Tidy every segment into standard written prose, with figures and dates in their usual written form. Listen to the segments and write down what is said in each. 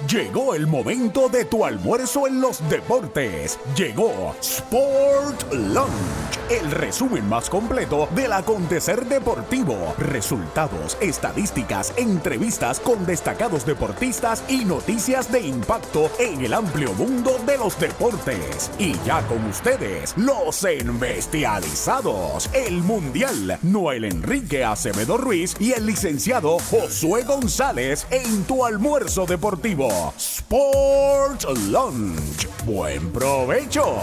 Llegó el momento de tu almuerzo en los deportes. Llegó Sport Lunch, el resumen más completo del acontecer deportivo. Resultados, estadísticas, entrevistas con destacados deportistas y noticias de impacto en el amplio mundo de los deportes. Y ya con ustedes, los embestializados, el mundial Noel Enrique Acevedo Ruiz y el licenciado Josué González en tu almuerzo deportivo. Sport Lunch. Buen provecho.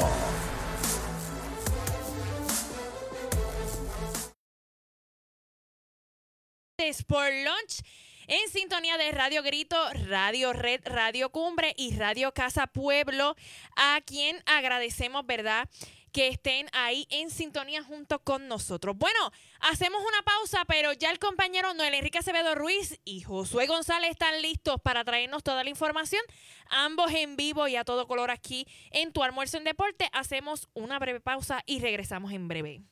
Sport Lunch en sintonía de Radio Grito, Radio Red, Radio Cumbre y Radio Casa Pueblo, a quien agradecemos, ¿verdad?, que estén ahí en sintonía junto con nosotros. Bueno, hacemos una pausa, pero ya el compañero Noel Enrique Acevedo Ruiz y Josué González están listos para traernos toda la información, ambos en vivo y a todo color aquí en Tu Almuerzo en Deporte. Hacemos una breve pausa y regresamos en breve.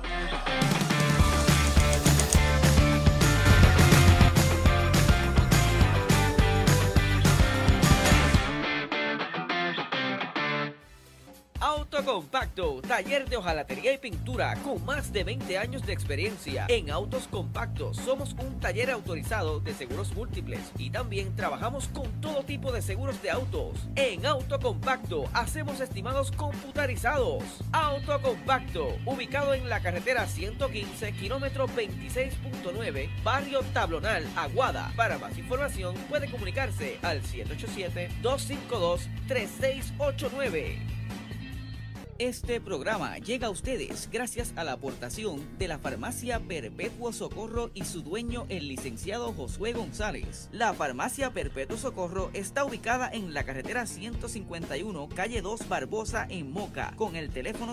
Autocompacto, taller de hojalatería y pintura con más de 20 años de experiencia. En Autos Compactos somos un taller autorizado de seguros múltiples y también trabajamos con todo tipo de seguros de autos. En Autocompacto hacemos estimados computarizados. Autocompacto, ubicado en la carretera 115, kilómetro 26.9, barrio Tablonal, Aguada. Para más información puede comunicarse al 787-252-3689. Este programa llega a ustedes gracias a la aportación de la Farmacia Perpetuo Socorro y su dueño, el licenciado Josué González. La Farmacia Perpetuo Socorro está ubicada en la carretera 151, calle 2 Barbosa, en Moca, con el teléfono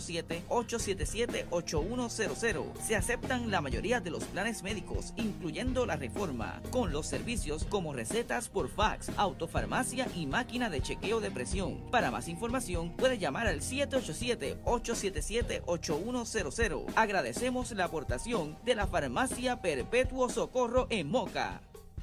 787-877-8100. Se aceptan la mayoría de los planes médicos, incluyendo la Reforma, con los servicios como recetas por fax, autofarmacia y máquina de chequeo de presión. Para más información, puede llamar al 787-877-8100. Agradecemos la aportación de la Farmacia Perpetuo Socorro en Moca.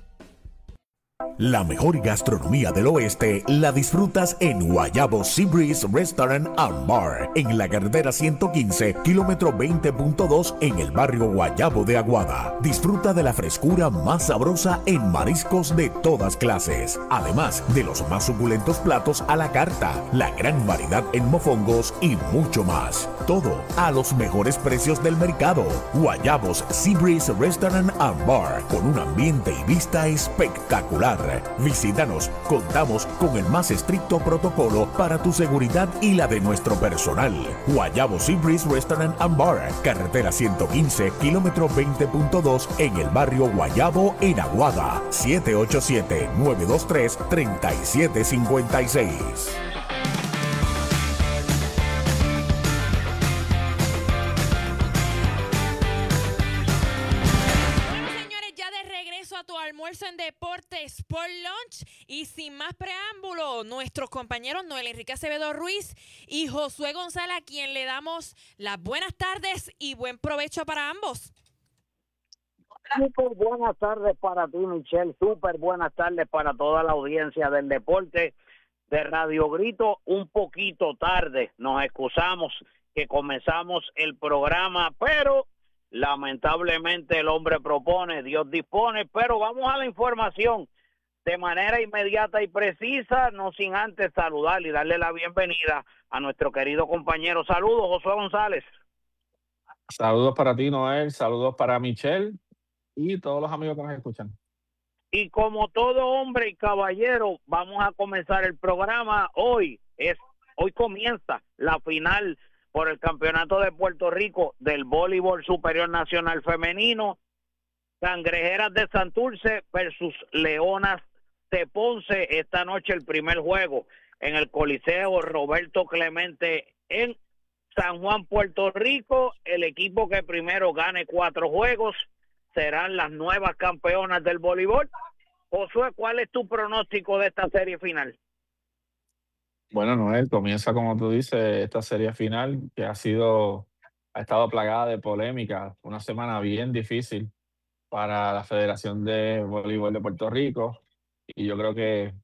La mejor gastronomía del oeste la disfrutas en Guayabo Seabreeze Restaurant and Bar, en la carretera 115, kilómetro 20.2, en el barrio Guayabo de Aguada. Disfruta de la frescura más sabrosa en mariscos de todas clases, además de los más suculentos platos a la carta, la gran variedad en mofongos y mucho más. Todo a los mejores precios del mercado. Guayabos Seabreeze Restaurant and Bar, con un ambiente y vista espectacular. Visítanos, contamos con el más estricto protocolo para tu seguridad y la de nuestro personal. Guayabo Seabreeze Restaurant and Bar, carretera 115, kilómetro 20.2, en el barrio Guayabo, en Aguada. 787-923-3756. Almuerzo en Deporte Sport Lunch, y sin más preámbulo, nuestros compañeros Noel Enrique Acevedo Ruiz y Josué González, a quien le damos las buenas tardes y buen provecho para ambos. Súper buenas tardes para ti, Michelle. Súper buenas tardes para toda la audiencia del deporte de Radio Grito. Un poquito tarde, nos excusamos que comenzamos el programa, pero lamentablemente el hombre propone, Dios dispone. Pero vamos a la información de manera inmediata y precisa, no sin antes saludar y darle la bienvenida a nuestro querido compañero. Saludos, Josué González. Saludos para ti, Noel, saludos para Michelle y todos los amigos que nos escuchan. Y como todo hombre y caballero, vamos a comenzar el programa. Hoy comienza la final por el Campeonato de Puerto Rico del Voleibol Superior Nacional Femenino. Cangrejeras de Santurce versus Leonas de Ponce. Esta noche el primer juego en el Coliseo Roberto Clemente en San Juan, Puerto Rico. El equipo que primero gane 4 juegos serán las nuevas campeonas del voleibol. Josué, ¿cuál es tu pronóstico de esta serie final? Bueno, Noel, comienza como tú dices esta serie final que ha estado plagada de polémica, una semana bien difícil para la Federación de Voleibol de Puerto Rico, y yo creo que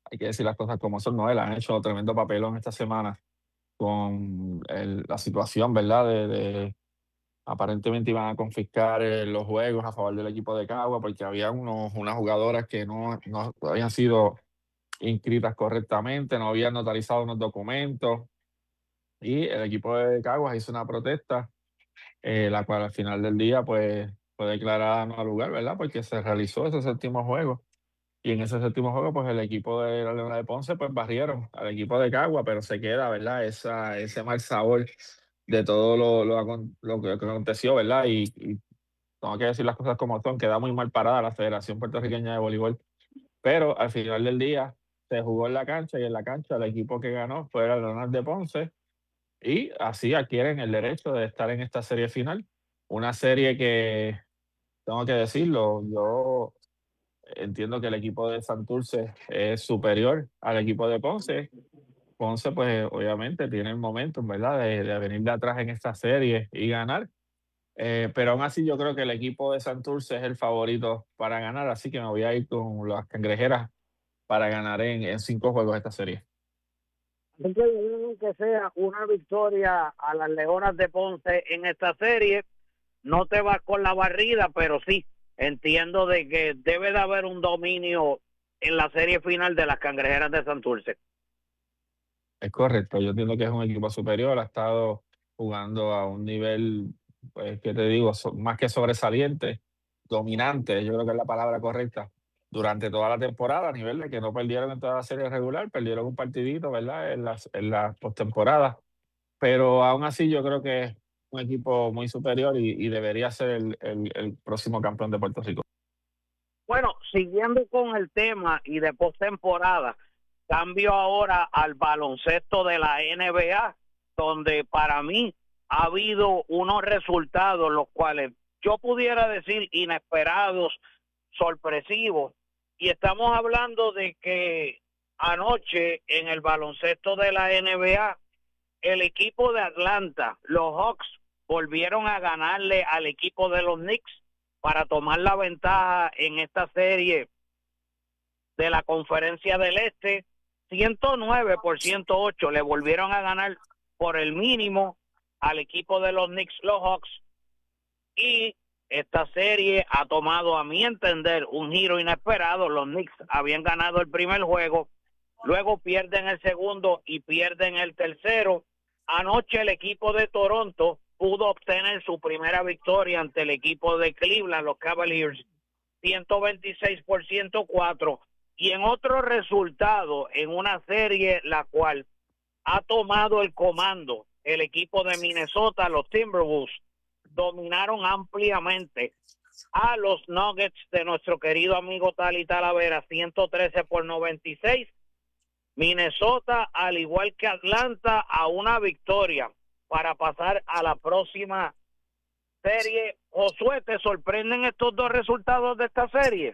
hay que decir las cosas como son, ¿no? Él han hecho tremendo papelón esta semana con la situación, ¿verdad? Aparentemente iban a confiscar los juegos a favor del equipo de Cagua porque había unas jugadoras que no habían sido inscritas correctamente, no habían notarizado unos documentos y el equipo de Caguas hizo una protesta, la cual al final del día pues fue declarada no lugar, ¿verdad? Porque se realizó ese séptimo juego y en ese séptimo juego pues el equipo de la Leona de Ponce pues barrieron al equipo de Cagua, pero se queda, ¿verdad? Ese mal sabor de todo lo que aconteció, ¿verdad? Y tengo que decir las cosas como son, queda muy mal parada la Federación Puertorriqueña de Voleibol, pero al final del día se jugó en la cancha y en la cancha el equipo que ganó fue el Leonas de Ponce y así adquieren el derecho de estar en esta serie final. Una serie que, tengo que decirlo, yo entiendo que el equipo de Santurce es superior al equipo de Ponce. Ponce, pues obviamente tiene el momentum, ¿verdad? De venir de atrás en esta serie y ganar. Pero aún así yo creo que el equipo de Santurce es el favorito para ganar, así que me voy a ir con las cangrejeras para ganar en 5 juegos esta serie. Así que sea una victoria a las Leonas de Ponce en esta serie. No te vas con la barrida, pero sí, entiendo de que debe de haber un dominio en la serie final de las Cangrejeras de Santurce. Es correcto, yo entiendo que es un equipo superior, ha estado jugando a un nivel, pues, ¿qué te digo? Más que sobresaliente, dominante, yo creo que es la palabra correcta, durante toda la temporada, a nivel de que no perdieron en toda la serie regular, perdieron un partidito, ¿verdad? En las postemporadas, pero aún así yo creo que es un equipo muy superior y debería ser el próximo campeón de Puerto Rico. Bueno, siguiendo con el tema y de postemporada, cambio ahora al baloncesto de la NBA, donde para mí ha habido unos resultados los cuales yo pudiera decir inesperados, sorpresivos, y estamos hablando de que anoche en el baloncesto de la NBA, el equipo de Atlanta, los Hawks, volvieron a ganarle al equipo de los Knicks para tomar la ventaja en esta serie de la Conferencia del Este. 109 por 108 le volvieron a ganar por el mínimo al equipo de los Knicks, los Hawks, y esta serie ha tomado, a mi entender, un giro inesperado. Los Knicks habían ganado el primer juego, luego pierden el segundo y pierden el tercero. Anoche el equipo de Toronto pudo obtener su primera victoria ante el equipo de Cleveland, los Cavaliers, 126 por 104. Y en otro resultado, en una serie la cual ha tomado el comando el equipo de Minnesota, los Timberwolves, dominaron ampliamente a los Nuggets de nuestro querido amigo Tali Talavera, 113 por 96. Minnesota, al igual que Atlanta, a una victoria para pasar a la próxima serie. Josué, ¿te sorprenden estos dos resultados de esta serie?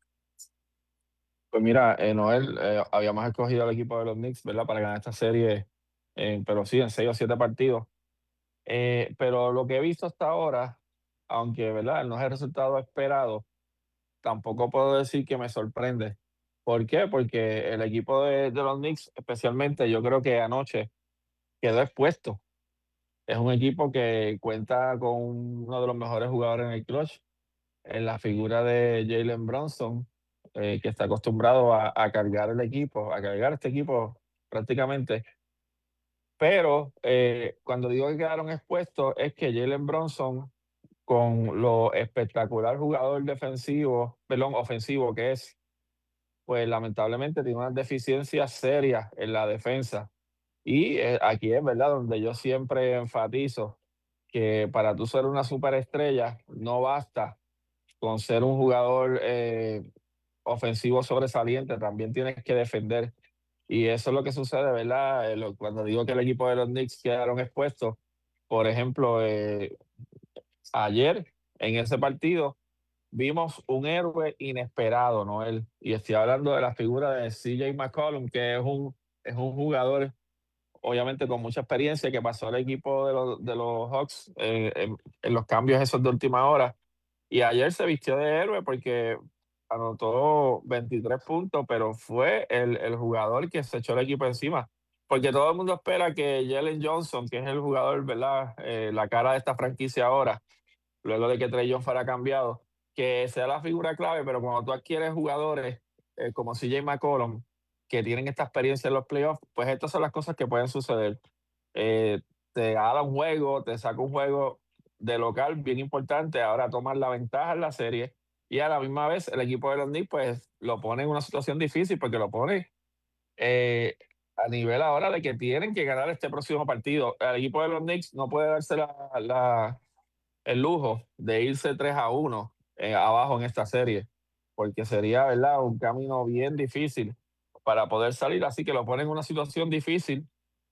Pues mira, Noel, habíamos escogido al equipo de los Knicks, ¿verdad? Para ganar esta serie, pero sí, en 6 o 7 partidos. Pero lo que he visto hasta ahora, aunque, ¿verdad? No es el resultado esperado, tampoco puedo decir que me sorprende. ¿Por qué? Porque el equipo de los Knicks, especialmente, yo creo que anoche quedó expuesto. Es un equipo que cuenta con uno de los mejores jugadores en el clutch, en la figura de Jalen Brunson, que está acostumbrado a cargar el equipo, a cargar este equipo prácticamente. Pero cuando digo que quedaron expuestos, es que Jalen Brunson, con lo espectacular jugador defensivo, perdón, ofensivo que es, pues lamentablemente tiene unas deficiencias serias en la defensa. Y aquí es verdad donde yo siempre enfatizo que para tú ser una superestrella no basta con ser un jugador ofensivo sobresaliente, también tienes que defender. Y eso es lo que sucede, ¿verdad? Cuando digo que el equipo de los Knicks quedaron expuestos, por ejemplo, ayer en ese partido vimos un héroe inesperado, Noel. Y estoy hablando de la figura de CJ McCollum, que es un jugador, obviamente, con mucha experiencia, que pasó al equipo de los Hawks en los cambios esos de última hora. Y ayer se vistió de héroe porque anotó 23 puntos, pero fue el jugador que se echó el equipo encima. Porque todo el mundo espera que Jalen Johnson, que es el jugador, ¿verdad? La cara de esta franquicia ahora, luego de que Trey Young fuera cambiado, que sea la figura clave, pero cuando tú adquieres jugadores como CJ McCollum, que tienen esta experiencia en los playoffs, pues estas son las cosas que pueden suceder. Eh, Te gana un juego, te saca un juego de local bien importante, ahora tomar la ventaja en la serie y a la misma vez el equipo de los Knicks pues lo pone en una situación difícil porque lo pone eh, a nivel ahora de que tienen que ganar este próximo partido. El equipo de los Knicks no puede darse el lujo de irse 3-1 abajo en esta serie, porque sería, ¿verdad?, un camino bien difícil para poder salir, así que lo ponen en una situación difícil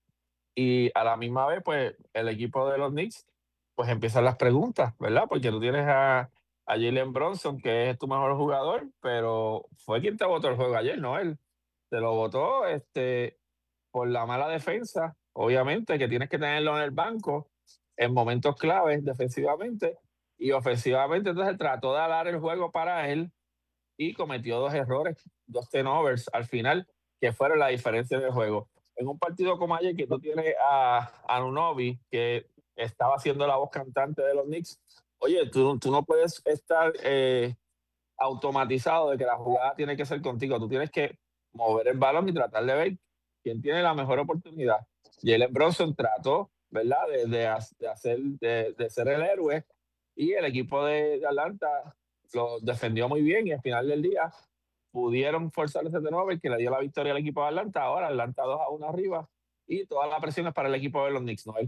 y a la misma vez, pues, el equipo de los Knicks, pues empiezan las preguntas, ¿verdad? Porque tú tienes a Jalen Bronson, que es tu mejor jugador, pero fue quien te votó el juego ayer, no él. Te lo votó por la mala defensa, obviamente, que tienes que tenerlo en el banco en momentos claves defensivamente y ofensivamente. Entonces él trató de dar el juego para él y cometió dos errores, dos turnovers al final, que fueron la diferencia del juego. En un partido como ayer, que tú tienes a Anunoby, que estaba siendo la voz cantante de los Knicks, oye, tú no puedes estar automatizado de que la jugada tiene que ser contigo. Tú tienes que mover el balón y tratar de ver quién tiene la mejor oportunidad. Jalen Bronson trató, ¿verdad?, de ser el héroe y el equipo de Atlanta lo defendió muy bien y al final del día pudieron forzar ese turnover que le dio la victoria al equipo de Atlanta. Ahora Atlanta 2-1 arriba y toda la presión es para el equipo de los Knicks, ¿no?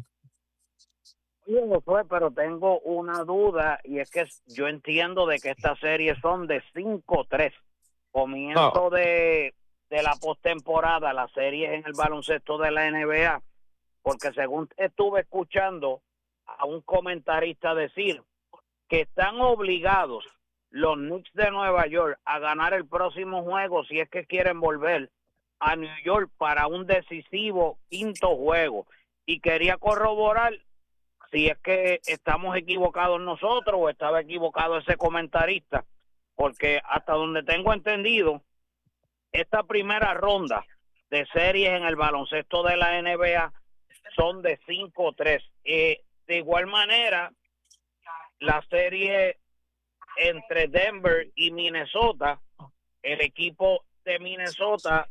Oye, Josué, pero tengo una duda y es que yo entiendo de que estas series son de 5-3. No, Comienzo de la postemporada, las series en el baloncesto de la NBA, porque según estuve escuchando a un comentarista decir que están obligados los Knicks de Nueva York a ganar el próximo juego si es que quieren volver a New York para un decisivo quinto juego. Y quería corroborar si es que estamos equivocados nosotros o estaba equivocado ese comentarista, porque hasta donde tengo entendido, esta primera ronda de series en el baloncesto de la NBA son de 5-3. De igual manera, la serie entre Denver y Minnesota, el equipo de Minnesota,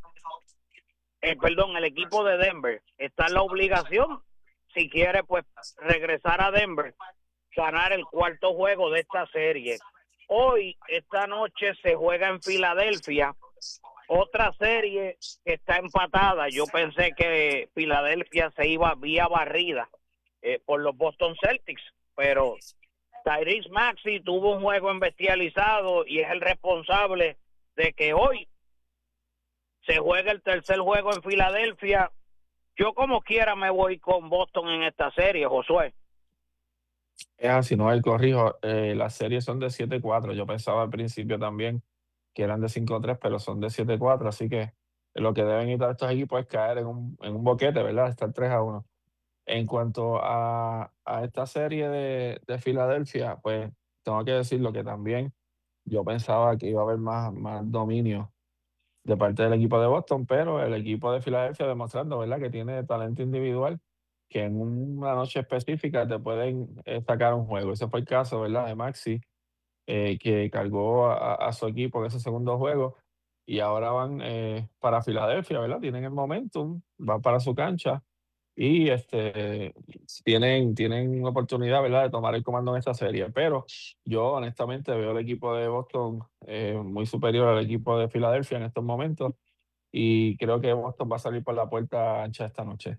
el equipo de Denver está en la obligación, si quiere, pues regresar a Denver, ganar el cuarto juego de esta serie. Hoy, esta noche, se juega en Filadelfia otra serie que está empatada. Yo pensé que Filadelfia se iba vía barrida por los Boston Celtics, pero Tyrese Maxey tuvo un juego embestializado y es el responsable de que hoy se juegue el tercer juego en Filadelfia. Yo como quiera me voy con Boston en esta serie, Josué. es así, no, el corrijo. Las series son de 7-4. Yo pensaba al principio también que eran de 5-3, pero son de 7-4. Así que lo que deben evitar estos equipos es caer en un boquete, ¿verdad? Estar 3-1. En cuanto a esta serie de Filadelfia, pues tengo que decirlo que también yo pensaba que iba a haber más dominio de parte del equipo de Boston, pero el equipo de Filadelfia demostrando, ¿verdad?, que tiene talento individual, que en una noche específica te pueden sacar un juego. Ese fue el caso, ¿verdad?, de Maxi, que cargó a su equipo en ese segundo juego y ahora van para Filadelfia, ¿verdad? Tienen el momentum, van para su cancha y tienen una oportunidad, ¿verdad?, de tomar el comando en esta serie. Pero yo honestamente veo el equipo de Boston muy superior al equipo de Filadelfia en estos momentos y creo que Boston va a salir por la puerta ancha esta noche.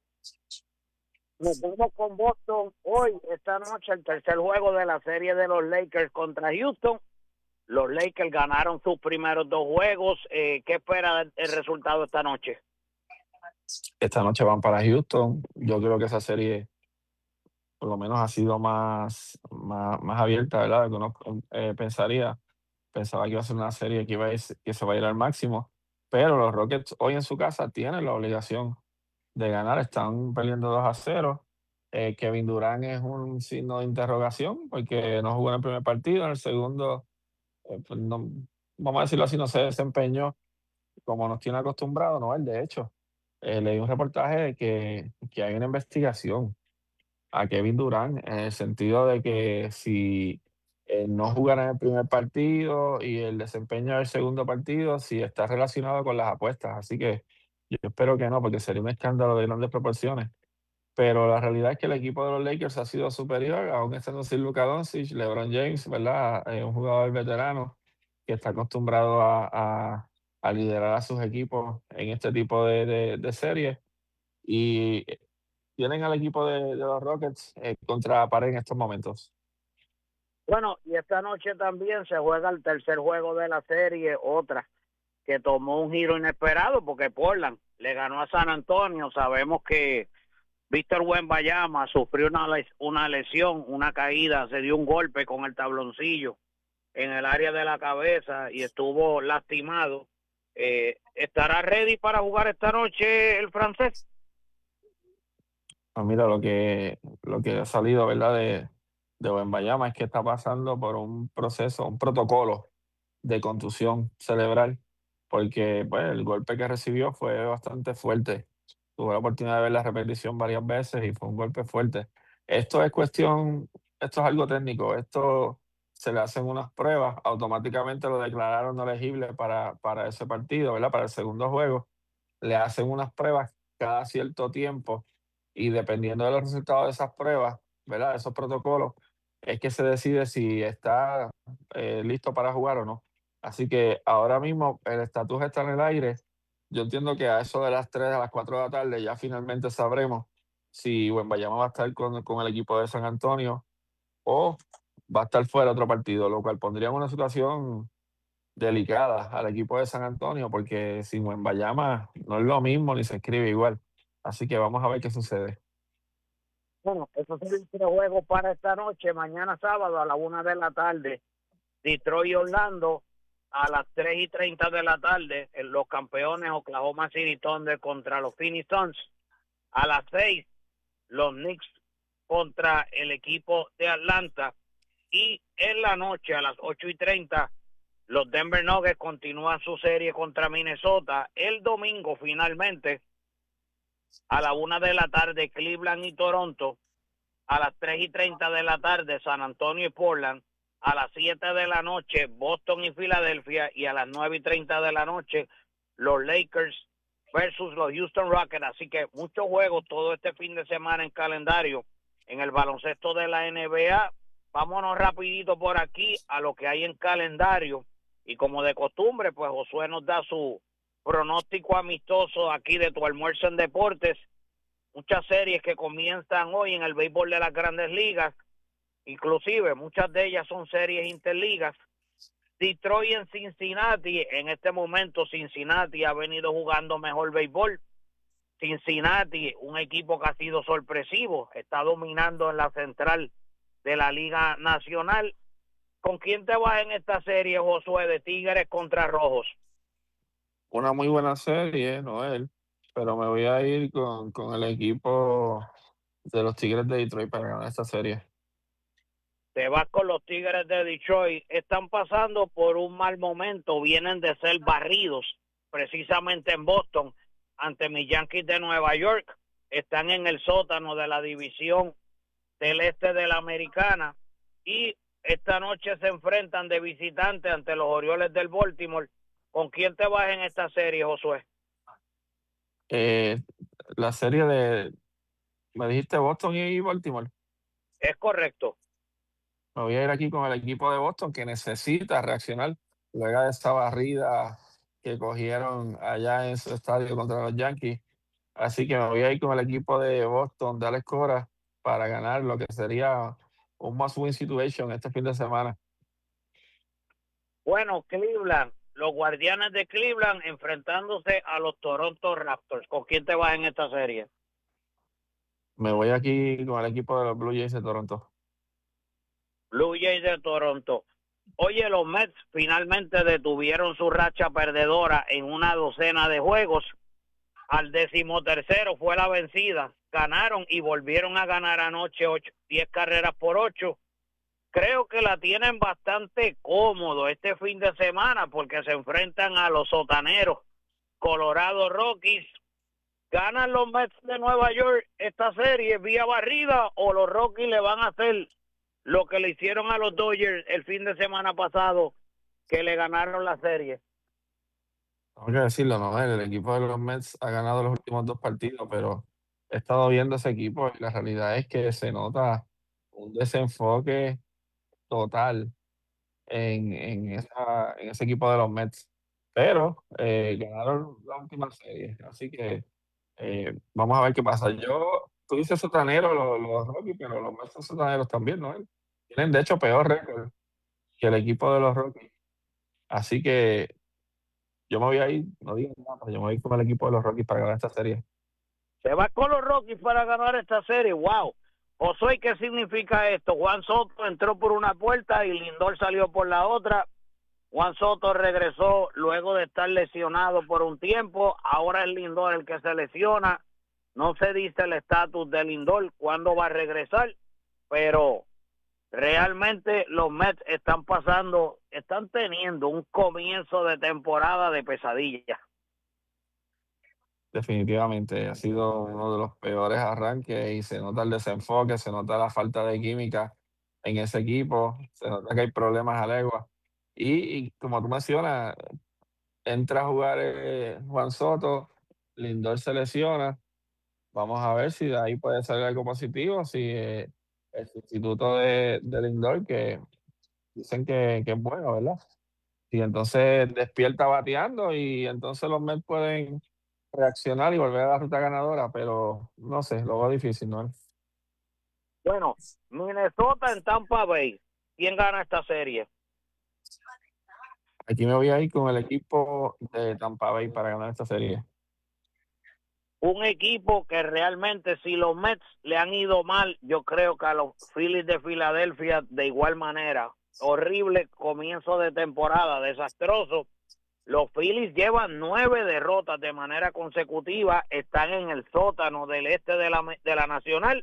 Nos vamos con Boston hoy, esta noche, el tercer juego de la serie de los Lakers contra Houston. Los Lakers ganaron sus primeros dos juegos. ¿Qué espera el resultado esta noche? Esta noche van para Houston. Yo creo que esa serie por lo menos ha sido más abierta, ¿verdad? De que uno pensaría. Pensaba que iba a ser una serie que se va a ir al máximo, pero los Rockets hoy en su casa tienen la obligación de ganar, están perdiendo 2-0. Kevin Durant es un signo de interrogación porque no jugó en el primer partido, en el segundo pues vamos a decirlo así, no se desempeñó como nos tiene acostumbrado, ¿no? Él, de hecho, leí un reportaje de que hay una investigación a Kevin Durant en el sentido de que si no jugara en el primer partido y el desempeño del segundo partido, si está relacionado con las apuestas. Así que yo espero que no, porque sería un escándalo de grandes proporciones. Pero la realidad es que el equipo de los Lakers ha sido superior, aún estando sin Luka Doncic, LeBron James, ¿verdad? Un jugador veterano que está acostumbrado a liderar a sus equipos en este tipo de series. Y tienen al equipo de los Rockets contra la pared en estos momentos. Bueno, y esta noche también se juega el tercer juego de la serie, otra que tomó un giro inesperado porque Portland le ganó a San Antonio. Sabemos que Víctor Wembanyama sufrió una lesión, una caída, se dio un golpe con el tabloncillo en el área de la cabeza y estuvo lastimado. ¿Estará ready para jugar esta noche el francés? Pues mira, lo que ha salido, ¿verdad? De Wembanyama es que está pasando por un proceso, un protocolo de contusión cerebral, porque pues, el golpe que recibió fue bastante fuerte. Tuve la oportunidad de ver la repetición varias veces y fue un golpe fuerte. Esto es cuestión, esto es algo técnico, esto se le hacen unas pruebas, automáticamente lo declararon no elegible para ese partido, ¿verdad? Para el segundo juego. Le hacen unas pruebas cada cierto tiempo y dependiendo de los resultados de esas pruebas, ¿verdad? De esos protocolos, es que se decide si está listo para jugar o no. Así que ahora mismo el estatus está en el aire. Yo entiendo que a eso de las 3 a las 4 de la tarde ya finalmente sabremos si Wembanyama va a estar con el equipo de San Antonio o va a estar fuera otro partido, lo cual pondría en una situación delicada al equipo de San Antonio, porque sin Wembanyama no es lo mismo ni se escribe igual. Así que vamos a ver qué sucede. Bueno, esos son los tres juegos para esta noche. Mañana sábado a la 1 de la tarde, Detroit y Orlando. A las 3:30 de la tarde, los campeones Oklahoma City Thunder contra los Phoenix Suns. A las 6, los Knicks contra el equipo de Atlanta. Y en la noche, a las 8:30, los Denver Nuggets continúan su serie contra Minnesota. El domingo, finalmente, a la 1 de la tarde, Cleveland y Toronto. A las 3:30 de la tarde, San Antonio y Portland. A las 7 de la noche, Boston y Filadelfia. Y a las 9:30 de la noche, los Lakers versus los Houston Rockets. Así que muchos juegos todo este fin de semana en calendario en el baloncesto de la NBA. Vámonos rapidito por aquí a lo que hay en calendario. Y como de costumbre, pues Josué nos da su pronóstico amistoso aquí de Tu Almuerzo en Deportes. Muchas series que comienzan hoy en el béisbol de las Grandes Ligas. Inclusive muchas de ellas son series interligas. Detroit en Cincinnati. En este momento Cincinnati ha venido jugando mejor béisbol. Cincinnati, un equipo que ha sido sorpresivo, está dominando en la central de la Liga Nacional. ¿Con quién te vas en esta serie, Josué, de Tigres contra Rojos? Una muy buena serie, Noel, pero me voy a ir con el equipo de los Tigres de Detroit para ganar esta serie. Te vas con los Tigres de Detroit. Están pasando por un mal momento, vienen de ser barridos precisamente en Boston ante mis Yankees de Nueva York. Están en el sótano de la división del este de la Americana y esta noche se enfrentan de visitante ante los Orioles del Baltimore. ¿Con quién te vas en esta serie, Josué? La serie me dijiste Boston y Baltimore. Es correcto. Me voy a ir aquí con el equipo de Boston que necesita reaccionar luego de esa barrida que cogieron allá en su estadio contra los Yankees. Así que me voy a ir con el equipo de Boston de Alex Cora para ganar lo que sería un must-win situation este fin de semana. Bueno, Cleveland, los Guardianes de Cleveland enfrentándose a los Toronto Raptors. ¿Con quién te vas en esta serie? Me voy aquí con el equipo de los Blue Jays de Toronto. Blue Jays de Toronto. Oye, los Mets finalmente detuvieron su racha perdedora en una docena de juegos. Al 13º fue la vencida. Ganaron y volvieron a ganar anoche 10 carreras por 8. creo que la tienen bastante cómodo este fin de semana porque se enfrentan a los sotaneros Colorado Rockies. ¿Ganan los Mets de Nueva York esta serie vía barrida o los Rockies le van a hacer lo que le hicieron a los Dodgers el fin de semana pasado, que le ganaron la serie? Tengo que decirlo, ¿no? El equipo de los Mets ha ganado los últimos 2 partidos, pero he estado viendo ese equipo y la realidad es que se nota un desenfoque total en ese equipo de los Mets. Pero ganaron la última serie, así que vamos a ver qué pasa. Tú dices sotanero, los Rockies, pero los Mets son sotaneros también, ¿no? Tienen de hecho peor récord que el equipo de los Rockies. Así que yo me voy a ir, no digo nada, pero yo me voy a ir con el equipo de los Rockies para ganar esta serie. Se va con los Rockies para ganar esta serie. ¡Wow! Josué, ¿qué significa esto? Juan Soto entró por una puerta y Lindor salió por la otra. Juan Soto regresó luego de estar lesionado por un tiempo. Ahora es Lindor el que se lesiona. No se dice el estatus de Lindor, cuándo va a regresar, pero realmente los Mets están teniendo un comienzo de temporada de pesadilla. Definitivamente ha sido uno de los peores arranques y se nota el desenfoque, se nota la falta de química en ese equipo, se nota que hay problemas a legua. Y como tú mencionas, entra a jugar Juan Soto, Lindor se lesiona. Vamos a ver si de ahí puede salir algo positivo, si el sustituto de Lindor, que dicen que es bueno, ¿verdad? Y entonces despierta bateando y entonces los Mets pueden reaccionar y volver a la ruta ganadora, pero no sé, lo veo difícil, ¿no? Bueno, Minnesota en Tampa Bay. ¿Quién gana esta serie? Aquí me voy a ir con el equipo de Tampa Bay para ganar esta serie. Un equipo que realmente, si los Mets le han ido mal, yo creo que a los Phillies de Filadelfia de igual manera. Horrible comienzo de temporada, desastroso. Los Phillies llevan 9 derrotas de manera consecutiva, están en el sótano del este de la Nacional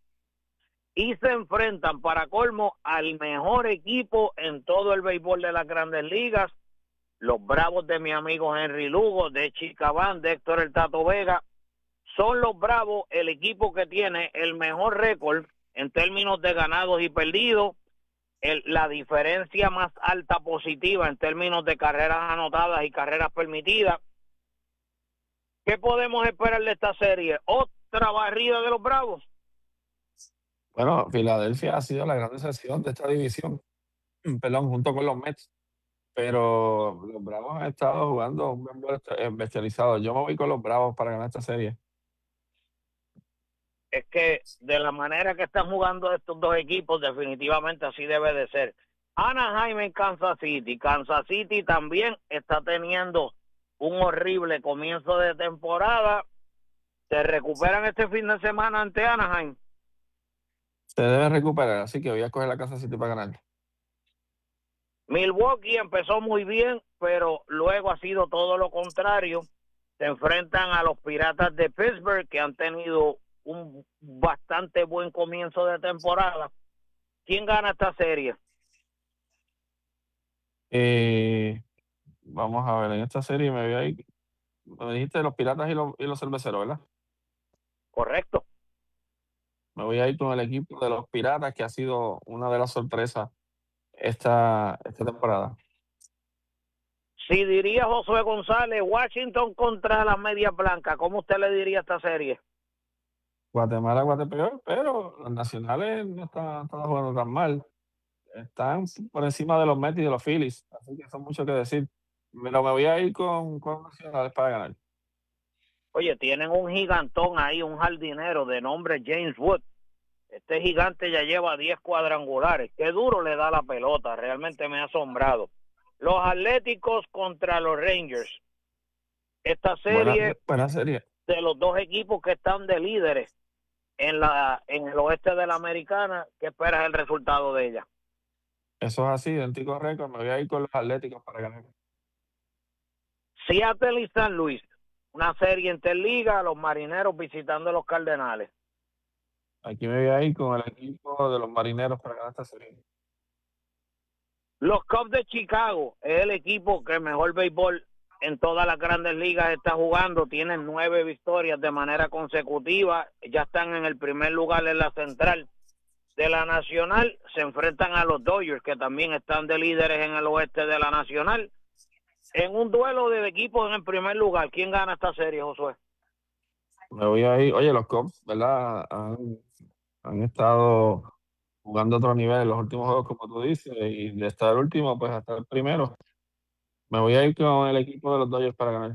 y se enfrentan para colmo al mejor equipo en todo el béisbol de las Grandes Ligas, los Bravos de mi amigo Henry Lugo, de Chicabán, de Héctor El Tato Vega. Son los Bravos el equipo que tiene el mejor récord en términos de ganados y perdidos, la diferencia más alta positiva en términos de carreras anotadas y carreras permitidas. ¿Qué podemos esperar de esta serie? ¿Otra barrida de los Bravos? Bueno, Filadelfia ha sido la gran decepción de esta división, perdón, junto con los Mets, pero los Bravos han estado jugando un béisbol bestializado. Yo me voy con los Bravos para ganar esta serie. Es que de la manera que están jugando estos dos equipos, definitivamente así debe de ser. Anaheim en Kansas City. Kansas City también está teniendo un horrible comienzo de temporada. Se recuperan este fin de semana ante Anaheim. Se debe recuperar, así que voy a coger la Kansas City para ganar. Milwaukee empezó muy bien, pero luego ha sido todo lo contrario. Se enfrentan a los Piratas de Pittsburgh, que han tenido un bastante buen comienzo de temporada. ¿Quién gana esta serie? Vamos a ver, en esta serie me voy a ir. Me dijiste los Piratas y los Cerveceros, ¿verdad? Correcto. Me voy a ir con el equipo de los Piratas, que ha sido una de las sorpresas esta temporada. Si diría Josué González, Washington contra las Medias Blancas, ¿cómo usted le diría esta serie? Guatemala, Guatepeor, pero los nacionales no están jugando tan mal. Están por encima de los Mets y de los Phillies, así que son mucho que decir. Pero me voy a ir con nacionales para ganar. Oye, tienen un gigantón ahí, un jardinero de nombre James Wood. Este gigante ya lleva 10 cuadrangulares. Qué duro le da la pelota, realmente me ha asombrado. Los Atléticos contra los Rangers. Esta serie, buena serie de los dos equipos que están de líderes en el oeste de la Americana, ¿qué esperas el resultado de ella? Eso es así, idéntico récord. Me voy a ir con los Atléticos para ganar. Seattle y San Luis. Una serie interliga, los Marineros visitando a los Cardenales. Aquí me voy a ir con el equipo de los Marineros para ganar esta serie. Los Cubs de Chicago es el equipo que mejor béisbol en todas las grandes ligas está jugando. Tienen 9 victorias de manera consecutiva. Ya están en el primer lugar en la central. De la Nacional se enfrentan a los Dodgers, que también están de líderes en el oeste de la Nacional. En un duelo de equipos en el primer lugar, ¿quién gana esta serie, Josué? Me voy a ir. Oye, los Cubs, ¿verdad? Han estado jugando a otro nivel en los últimos juegos, como tú dices, y de estar último, pues hasta el primero. Me voy a ir con el equipo de los Dodgers para ganar.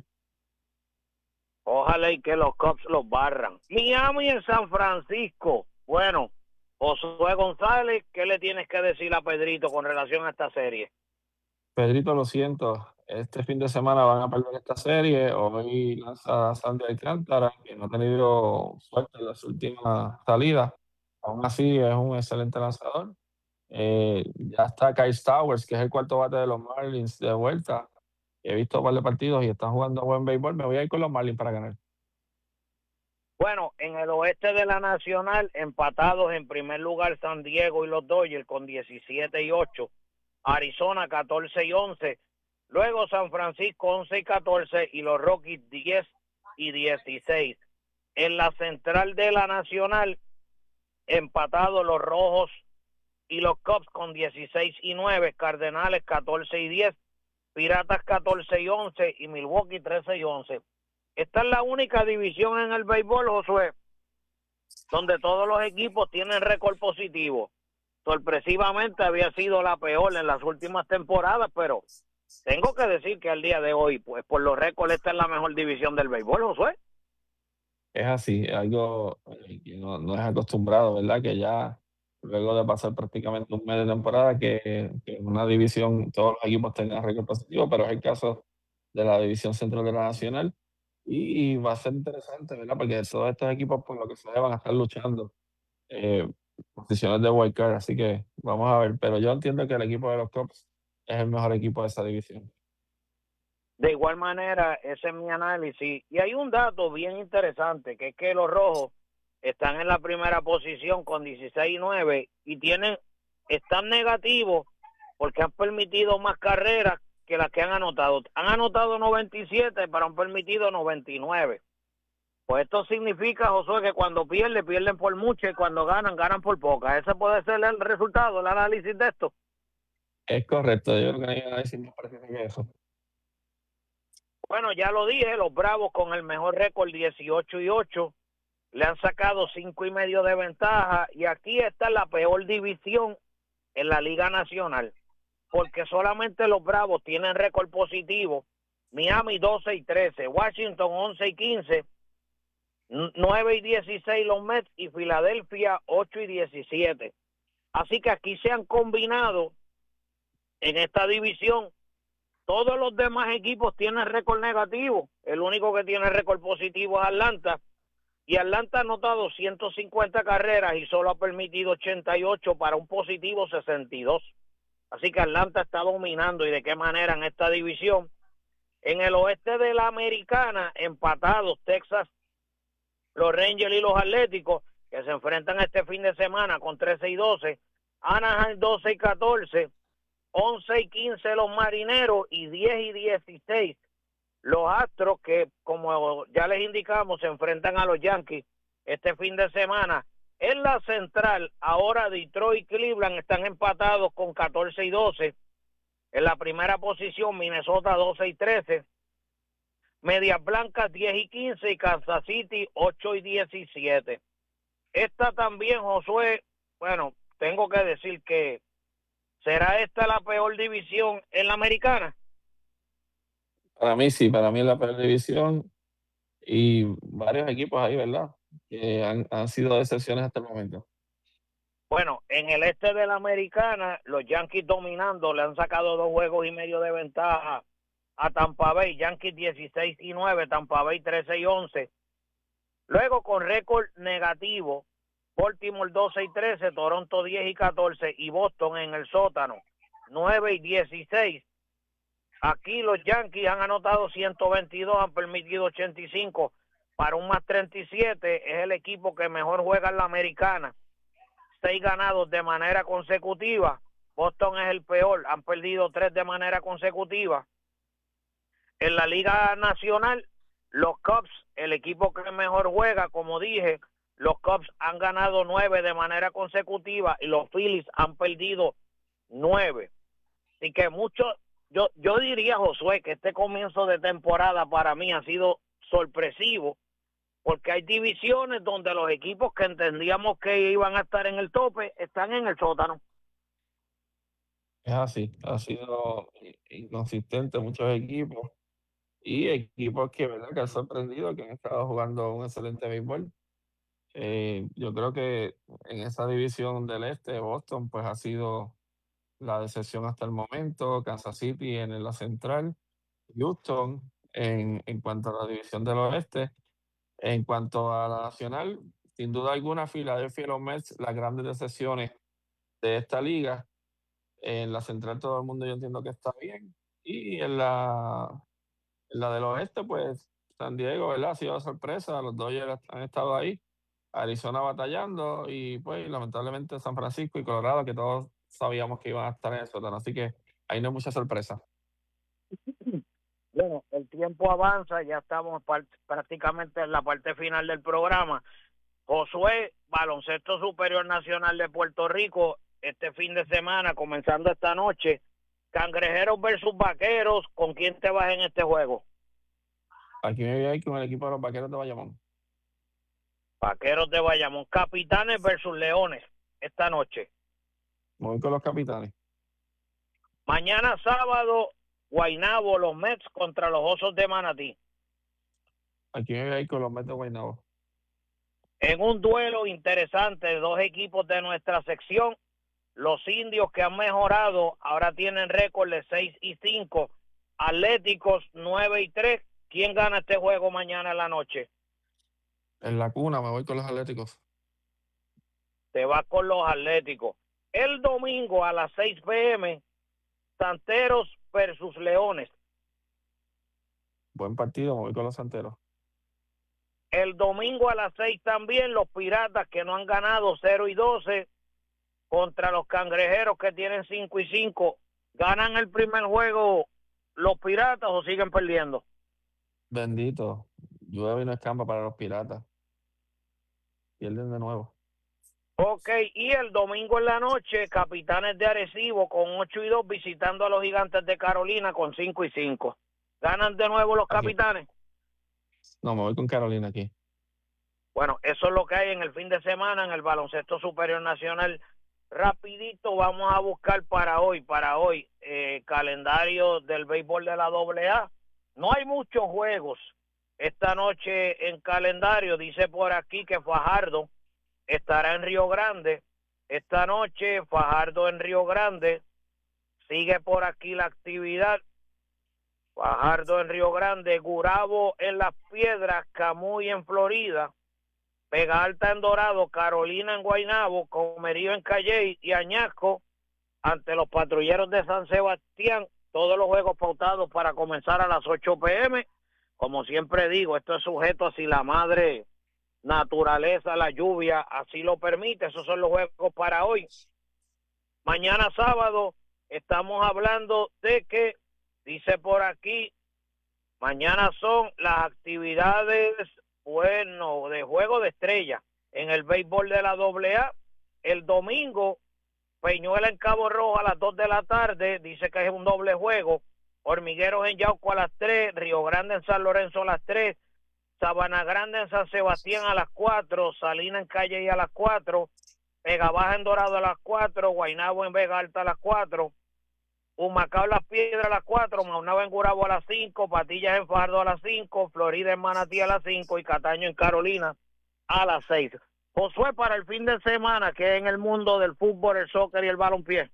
Ojalá y que los Cubs los barran. Miami en San Francisco. Bueno, Josué González, ¿qué le tienes que decir a Pedrito con relación a esta serie? Pedrito, lo siento, este fin de semana van a perder esta serie. Hoy lanza Sandy Alcántara, que no ha tenido suerte en las últimas salidas. Aún así, es un excelente lanzador. Ya está Kyle Stowers, que es el cuarto bate de los Marlins de vuelta. He visto un par de partidos y están jugando buen béisbol. Me voy a ir con los Marlins para ganar. Bueno, en el oeste de la Nacional, empatados en primer lugar San Diego y los Dodgers con 17-8. Arizona 14-11. Luego San Francisco 11-14 y los Rockies 10-16. En la central de la Nacional, empatados los Rojos y los Cubs con 16-9. Cardenales 14-10. Piratas 14-11 y Milwaukee 13-11. Esta es la única división en el béisbol, Josué, donde todos los equipos tienen récord positivo. Sorpresivamente había sido la peor en las últimas temporadas, pero tengo que decir que al día de hoy, pues por los récords, esta es la mejor división del béisbol, Josué. Es así, es algo que no es acostumbrado, ¿verdad? Que ya luego de pasar prácticamente un mes de temporada, que en una división todos los equipos tengan récord positivo, pero es el caso de la división central de la Nacional. Y va a ser interesante, ¿verdad? Porque todos estos equipos, por lo que se ve, van a estar luchando eh, posiciones de wild card, así que vamos a ver. Pero yo entiendo que el equipo de los Cubs es el mejor equipo de esa división. De igual manera, ese es mi análisis. Y hay un dato bien interesante, que es que los Rojos están en la primera posición con 16-9 y están negativos porque han permitido más carreras que las que han anotado. Han anotado 97, pero han permitido 99. Pues esto significa, Josué, que cuando pierden por mucho y cuando ganan por pocas. Ese puede ser el resultado, el análisis de esto. Es correcto, yo creo que no hay análisis más preciso que eso. Bueno, ya lo dije, los Bravos con el mejor récord 18-8, le han sacado 5.5 de ventaja y aquí está la peor división en la Liga Nacional, porque solamente los Bravos tienen récord positivo. Miami 12-13, Washington 11-15, 9-16 los Mets y Filadelfia 8-17. Así que aquí se han combinado en esta división. Todos los demás equipos tienen récord negativo. El único que tiene récord positivo es Atlanta. Y Atlanta ha anotado 150 carreras y solo ha permitido 88 para un positivo 62. Así que Atlanta está dominando. ¿Y de qué manera en esta división? En el oeste de la Americana, empatados Texas, los Rangers y los Atléticos, que se enfrentan este fin de semana con 13-12. Anaheim 12-14. 11-15 los Marineros y 10-16 los Astros, que como ya les indicamos se enfrentan a los Yankees este fin de semana. En la central, ahora Detroit y Cleveland están empatados con 14-12. En la primera posición Minnesota 12-13. Medias Blancas 10-15 y Kansas City 8-17. Esta también, Josué, bueno, tengo que decir que ¿será esta la peor división en la Americana? Para mí sí, para mí es la peor división y varios equipos ahí, ¿verdad? Que han sido decepciones hasta el momento. Bueno, en el este de la Americana, los Yankees dominando, le han sacado 2.5 juegos de ventaja a Tampa Bay. Yankees 16-9, Tampa Bay 13-11. Luego con récord negativo, Baltimore 12-13, Toronto 10-14 y Boston en el sótano 9-16. Aquí los Yankees han anotado 122, han permitido 85 para un más 37. Es el equipo que mejor juega en la Americana. 6 ganados de manera consecutiva. Boston es el peor, han perdido 3 de manera consecutiva. En la Liga Nacional, los Cubs, el equipo que mejor juega, como dije, los Cubs han ganado 9 de manera consecutiva y los Phillies han perdido 9. Así que yo diría, Josué, que este comienzo de temporada para mí ha sido sorpresivo, porque hay divisiones donde los equipos que entendíamos que iban a estar en el tope están en el sótano. Es así, ha sido inconsistente muchos equipos y equipos que, ¿verdad?, que han sorprendido, que han estado jugando un excelente béisbol. Yo creo que en esa división del este, Boston, pues ha sido la decepción hasta el momento, Kansas City en la central, Houston en cuanto a la división del oeste. En cuanto a la nacional, sin duda alguna, Philadelphia y los Mets, las grandes decepciones de esta liga. En la central todo el mundo yo entiendo que está bien. Y en la del oeste, pues San Diego, ¿verdad? Ha sido sorpresa, los Dodgers han estado ahí, Arizona batallando y pues lamentablemente San Francisco y Colorado, que todos sabíamos que iban a estar en el sótano. Así que ahí no hay mucha sorpresa. Bueno, el tiempo avanza, ya estamos prácticamente en la parte final del programa. Josué, Baloncesto Superior Nacional de Puerto Rico, este fin de semana, comenzando esta noche, Cangrejeros versus Vaqueros, ¿con quién te vas en este juego? Aquí me voy a ir con el equipo de los Vaqueros de Bayamón. Vaqueros de Bayamón, Capitanes versus Leones, esta noche. Me voy con los Capitanes. Mañana sábado, Guaynabo, los Mets contra los Osos de Manatí. Aquí me voy a ir con los Mets de Guaynabo. En un duelo interesante de dos equipos de nuestra sección, los Indios, que han mejorado, ahora tienen récord de 6-5, Atléticos 9-3. ¿Quién gana este juego mañana en la noche? En la cuna me voy con los Atléticos. Te vas con los Atléticos. El domingo a las 6 p.m., Santeros versus Leones. Buen partido, me voy con los Santeros. El domingo a las 6 también, los Piratas, que no han ganado, 0-12, contra los Cangrejeros, que tienen 5-5. ¿Ganan el primer juego los Piratas o siguen perdiendo? Bendito. Llueve y no escampa para los Piratas. Pierden de nuevo. Ok, y el domingo en la noche, Capitanes de Arecibo con 8-2 visitando a los Gigantes de Carolina con 5-5. ¿Ganan de nuevo los Capitanes? No, me voy con Carolina aquí. Bueno, eso es lo que hay en el fin de semana en el Baloncesto Superior Nacional. Rapidito vamos a buscar para hoy, calendario del béisbol de la AA. No hay muchos juegos esta noche en calendario. Dice por aquí que Fajardo estará en Río Grande esta noche. Fajardo en Río Grande. Sigue por aquí la actividad. Fajardo en Río Grande, Gurabo en Las Piedras, Camuy en Florida, Vega Alta en Dorado, Carolina en Guaynabo, Comerío en Calley y Añasco ante los Patrulleros de San Sebastián. Todos los juegos pautados para comenzar a las 8 p.m. Como siempre digo, esto es sujeto a si la madre naturaleza, la lluvia, así lo permite. Esos son los juegos para hoy. Mañana sábado estamos hablando de que, dice por aquí, mañana son las actividades, de juego de estrella en el béisbol de la AA. El domingo, Peñuela en Cabo Rojo a las 2 de la tarde, dice que es un doble juego. Hormigueros en Yauco a las 3, Río Grande en San Lorenzo a las 3, Sabana Grande en San Sebastián a las 4, Salina en Calle y a las 4, Vega Baja en Dorado a las 4, Guaynabo en Vega Alta a las 4, Humacao Las Piedras a las 4, Maunabo en Gurabo a las 5, Patillas en Fajardo a las 5, Florida en Manatí a las 5 y Cataño en Carolina a las 6. Josué, para el fin de semana, que en el mundo del fútbol, el soccer y el balompié.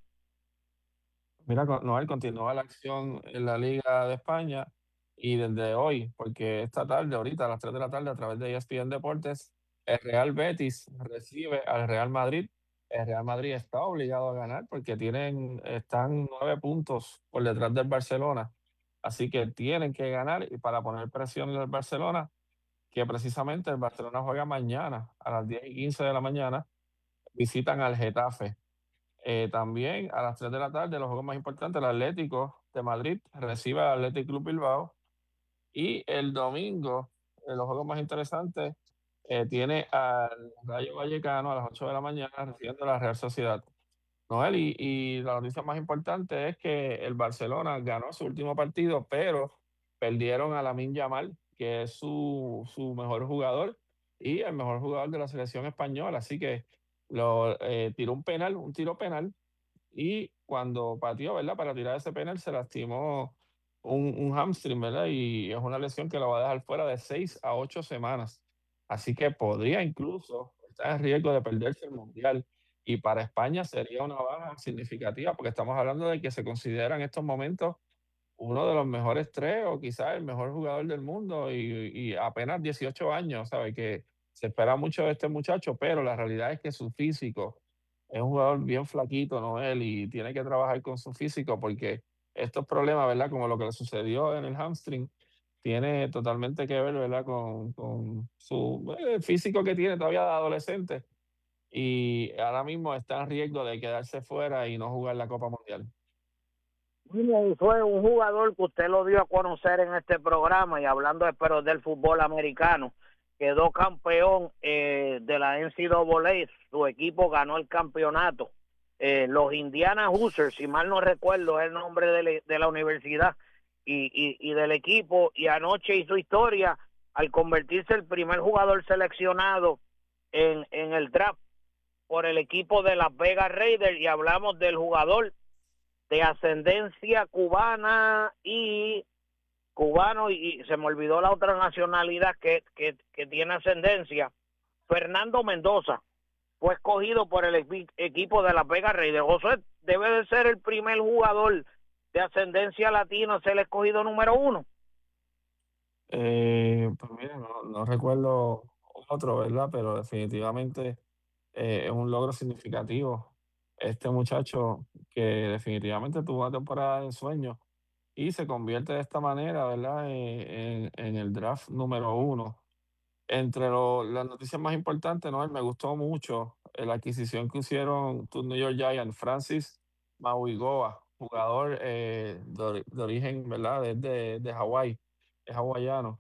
Mira, Noel, continúa la acción en la Liga de España y desde hoy, porque esta tarde, ahorita a las 3 de la tarde, a través de ESPN Deportes, el Real Betis recibe al Real Madrid. El Real Madrid está obligado a ganar porque están 9 puntos por detrás del Barcelona. Así que tienen que ganar y para poner presión en el Barcelona, que precisamente el Barcelona juega mañana a las 10:15 de la mañana, visitan al Getafe. También a las 3 de la tarde, los juegos más importantes, el Atlético de Madrid recibe al Athletic Club Bilbao. Y el domingo, los juegos más interesantes, tiene al Rayo Vallecano a las 8 de la mañana recibiendo a la Real Sociedad. Noel, y la noticia más importante es que el Barcelona ganó su último partido, pero perdieron a Lamine Yamal, que es su mejor jugador y el mejor jugador de la selección española. Así que tiró un tiro penal, y cuando pateó, ¿verdad? Para tirar ese penal se lastimó un hamstring, ¿verdad? Y es una lesión que lo va a dejar fuera de 6 a 8 semanas. Así que podría incluso estar en riesgo de perderse el Mundial. Y para España sería una baja significativa, porque estamos hablando de que se considera en estos momentos uno de los mejores tres o quizás el mejor jugador del mundo y apenas 18 años, ¿sabe? Que se espera mucho de este muchacho, pero la realidad es que su físico es un jugador bien flaquito, ¿no? Él, y tiene que trabajar con su físico porque estos problemas, ¿verdad? Como lo que le sucedió en el hamstring, tiene totalmente que ver, ¿verdad? Con su físico que tiene todavía de adolescente, y ahora mismo está en riesgo de quedarse fuera y no jugar la Copa Mundial. Y fue un jugador que usted lo dio a conocer en este programa, y hablando pero del fútbol americano, quedó campeón de la NCAA, su equipo ganó el campeonato. Los Indiana Hoosiers, si mal no recuerdo es el nombre de la universidad y del equipo, y anoche hizo historia al convertirse el primer jugador seleccionado en el draft por el equipo de Las Vegas Raiders, y hablamos del jugador de ascendencia cubana y se me olvidó la otra nacionalidad que tiene ascendencia. Fernando Mendoza fue escogido por el equipo de Las Vegas Raiders. José, debe de ser el primer jugador de ascendencia latina a ser escogido número 1. Pues mira, no recuerdo otro, ¿verdad? Pero definitivamente es un logro significativo. Este muchacho que definitivamente tuvo una temporada de sueño y se convierte de esta manera, ¿verdad? En el draft número 1. Entre las noticias más importantes, ¿no? Me gustó mucho la adquisición que hicieron tus New York Giants, Francis Mauigoa, jugador de origen, ¿verdad? De Hawái, es hawaiano,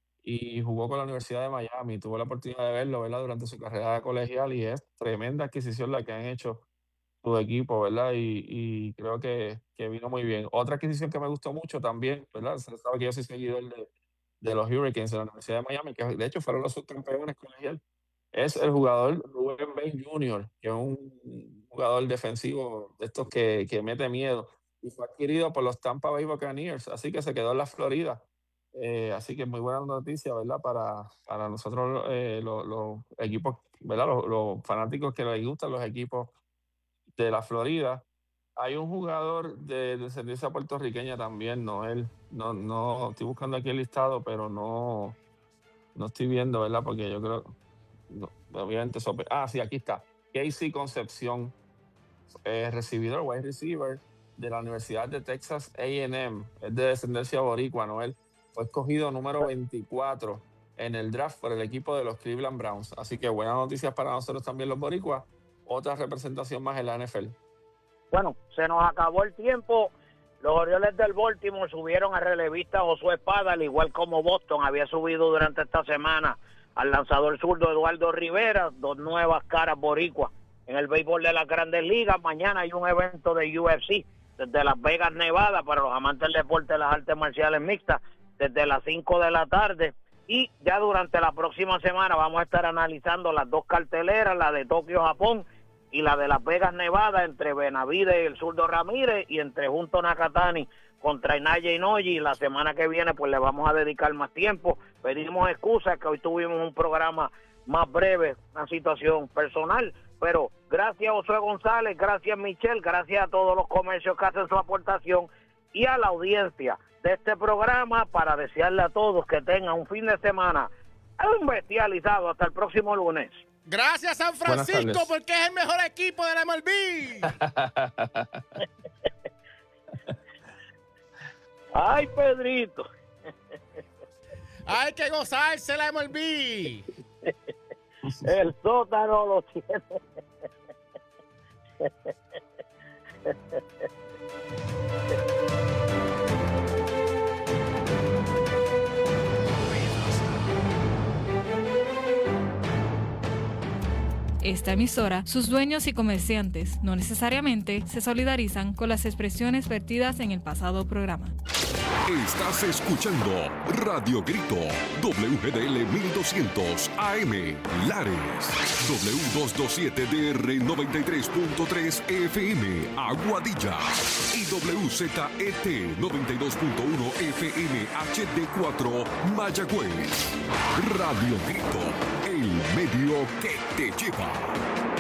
y jugó con la Universidad de Miami. Tuve la oportunidad de verlo, ¿verdad? Durante su carrera colegial, y es tremenda adquisición la que han hecho su equipo, ¿verdad? Y creo que vino muy bien. Otra adquisición que me gustó mucho también, ¿verdad? Se sabe que yo soy seguidor de los Hurricanes de la Universidad de Miami, que de hecho fueron los subcampeones colegial. Es el jugador Rubén Bain Jr., que es un jugador defensivo de estos que mete miedo, y fue adquirido por los Tampa Bay Buccaneers, así que se quedó en la Florida. Así que muy buena noticia, ¿verdad? Para nosotros los equipos, ¿verdad? Los fanáticos que les gustan los equipos de la Florida. Hay un jugador de descendencia puertorriqueña también, Noel. No, estoy buscando aquí el listado, pero no estoy viendo, ¿verdad? Porque yo creo, obviamente, sí, aquí está. Casey Concepción, recibidor, wide receiver de la Universidad de Texas A&M, es de descendencia boricua, Noel. Fue escogido número 24 en el draft por el equipo de los Cleveland Browns. Así que buenas noticias para nosotros también los boricuas. Otra representación más en la NFL. Bueno, se nos acabó el tiempo. Los Orioles del Baltimore subieron al relevista Josué Espada, al igual como Boston había subido durante esta semana al lanzador zurdo Eduardo Rivera, dos nuevas caras boricuas en el béisbol de las Grandes Ligas. Mañana hay un evento de UFC desde Las Vegas, Nevada, para los amantes del deporte de las artes marciales mixtas, desde las 5 de la tarde. Y ya durante la próxima semana vamos a estar analizando las dos carteleras, la de Tokio, Japón, y la de Las Vegas, Nevada, entre Benavides y el zurdo Ramírez, y entre Junto Nakatani contra Inaya Inoue. Y la semana que viene pues le vamos a dedicar más tiempo. Pedimos excusas que hoy tuvimos un programa más breve, una situación personal, pero gracias Josué González, gracias Michelle, gracias a todos los comercios que hacen su aportación, y a la audiencia de este programa, para desearle a todos que tengan un fin de semana bestializado. Hasta el próximo lunes. Gracias San Francisco, porque es el mejor equipo de la MLB. Ay, Pedrito. Hay que gozarse la MLB. El sótano lo tiene. Esta emisora, sus dueños y comerciantes no necesariamente se solidarizan con las expresiones vertidas en el pasado programa. Estás escuchando Radio Grito, WGDL 1200 AM, Lares, W227DR 93.3 FM, Aguadilla, y WZET 92.1 FM HD4, Mayagüez. Radio Grito, el medio que te lleva.